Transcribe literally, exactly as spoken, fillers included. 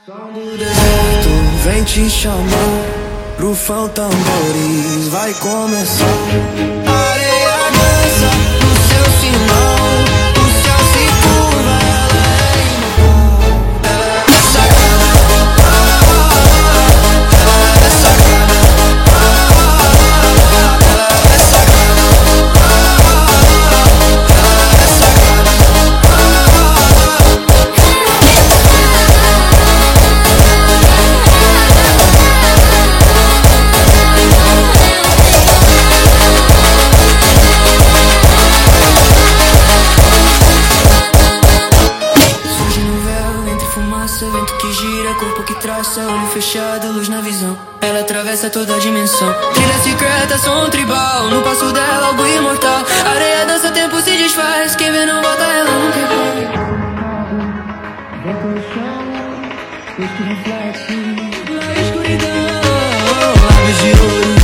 Som do deserto vem te chamar, rufam tambores, vai começar. Areia dança no seu sinal, o céu se curva, ela é imortal. Ela é sacana, ela é sacana, ela é sacana, ela é sacana. Vento que gira, corpo que traça, olho fechado, luz na visão. Ela atravessa toda a dimensão. Trilha secreta, som tribal, no passo dela algo imortal. Areia dança, tempo se desfaz, quem vê não volta, ela nunca vai. Vento no chão, luz que reflete na escuridão. Lábios de ouro